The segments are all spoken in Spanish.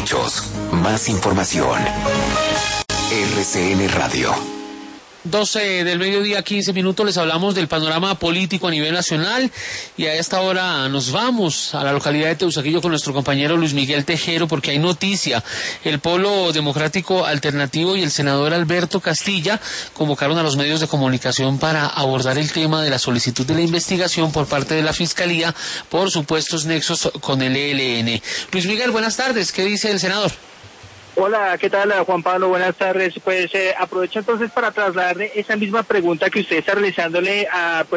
hechos, más información. RCN Radio. 12 del mediodía, 15 minutos, les hablamos del panorama político a nivel nacional y a esta hora nos vamos a la localidad de Teusaquillo con nuestro compañero Luis Miguel Tejero porque hay noticia. El Polo Democrático Alternativo y el senador Alberto Castilla convocaron a los medios de comunicación para abordar el tema de la solicitud de la investigación por parte de la Fiscalía por supuestos nexos con el ELN. Luis Miguel, buenas tardes, ¿qué dice el senador? Hola, ¿qué tal, Juan Pablo? Buenas tardes. Pues aprovecho entonces para trasladarle esa misma pregunta que usted está realizándole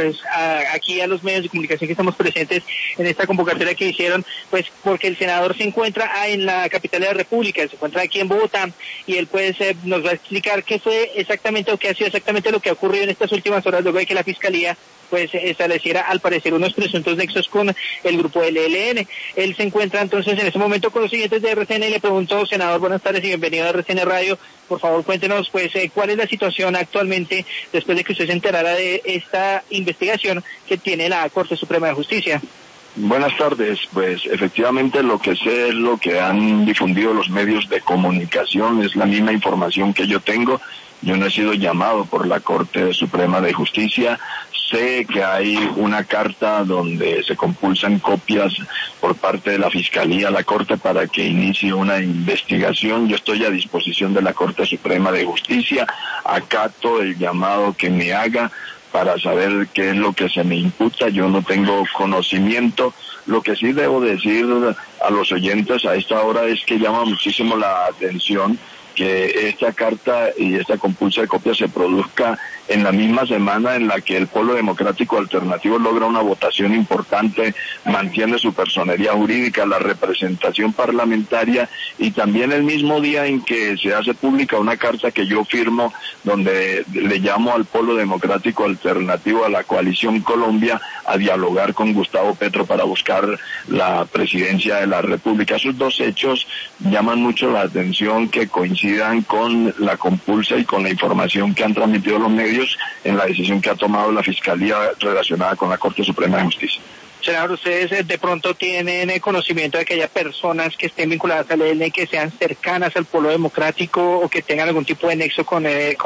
aquí a los medios de comunicación que estamos presentes en esta convocatoria que hicieron, pues porque el senador se encuentra en la capital de la República, se encuentra aquí en Bogotá, y él pues nos va a explicar qué fue exactamente o qué ha sido exactamente lo que ha ocurrido en estas últimas horas luego de que la Fiscalía pues estableciera al parecer unos presuntos nexos con el grupo del ELN. Él se encuentra entonces en este momento con los siguientes de RCN y le pregunto, senador, buenas tardes y bienvenido a RCN Radio. Por favor, cuéntenos pues cuál es la situación actualmente después de que usted se enterara de esta investigación que tiene la Corte Suprema de Justicia. Buenas tardes, pues efectivamente lo que sé es lo que han difundido los medios de comunicación, es la misma información que yo tengo. Yo no he sido llamado por la Corte Suprema de Justicia. Sé que hay una carta donde se compulsan copias por parte de la Fiscalía a la Corte para que inicie una investigación. Yo estoy a disposición de la Corte Suprema de Justicia. Acato el llamado que me haga para saber qué es lo que se me imputa. Yo no tengo conocimiento. Lo que sí debo decir a los oyentes a esta hora es que llama muchísimo la atención que esta carta y esta compulsa de copias se produzca en la misma semana en la que el Polo Democrático Alternativo logra una votación importante, mantiene su personería jurídica, la representación parlamentaria, y también el mismo día en que se hace pública una carta que yo firmo donde le llamo al Polo Democrático Alternativo, a la Coalición Colombia, a dialogar con Gustavo Petro para buscar la presidencia de la República. Esos dos hechos llaman mucho la atención, que coincidan con la compulsa y con la información que han transmitido los medios en la decisión que ha tomado la Fiscalía relacionada con la Corte Suprema de Justicia. Senador, ¿ustedes de pronto tienen conocimiento de que haya personas que estén vinculadas al ELN, que sean cercanas al Polo Democrático o que tengan algún tipo de nexo con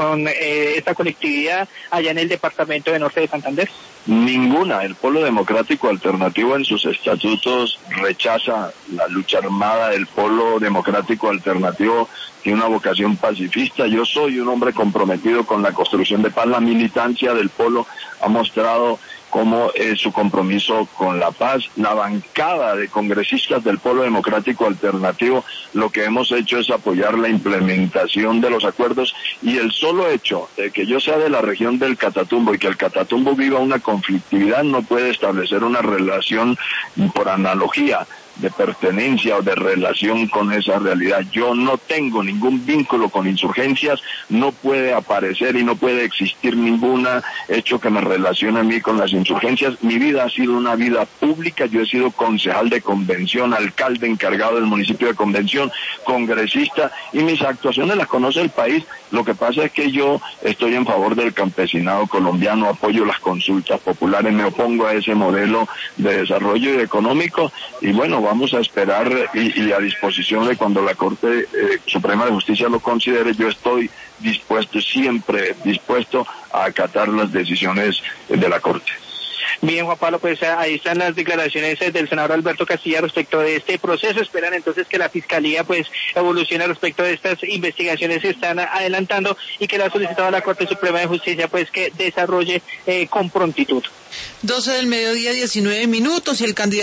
esta colectividad allá en el departamento de Norte de Santander? Ninguna. El Polo Democrático Alternativo en sus estatutos rechaza la lucha armada. El Polo Democrático Alternativo tiene una vocación pacifista. Yo soy un hombre comprometido con la construcción de paz. La militancia del Polo ha mostrado cómo es su compromiso con la paz. La bancada de congresistas del Polo Democrático Alternativo, lo que hemos hecho es apoyar la implementación de los acuerdos, y el solo hecho de que yo sea de la región del Catatumbo y que el Catatumbo viva una conflictividad no puede establecer una relación por analogía de pertenencia o de relación con esa realidad. Yo no tengo ningún vínculo con insurgencias, no puede aparecer y no puede existir ningún hecho que me relacione a mí con las insurgencias. Mi vida ha sido una vida pública. Yo he sido concejal de Convención, alcalde encargado del municipio de Convención, congresista, y mis actuaciones las conoce el país. Lo que pasa es que yo estoy en favor del campesinado colombiano, apoyo las consultas populares, me opongo a ese modelo de desarrollo económico, y bueno, vamos a esperar y a disposición de cuando la Corte Suprema de Justicia lo considere. Yo estoy dispuesto, siempre dispuesto a acatar las decisiones de la Corte. Bien, Juan Pablo, pues ahí están las declaraciones del senador Alberto Castilla respecto de este proceso. Esperan entonces que la Fiscalía pues evolucione respecto de estas investigaciones que están adelantando y que le ha solicitado a la Corte Suprema de Justicia pues que desarrolle con prontitud. 12 del mediodía, 19 minutos, y el candidato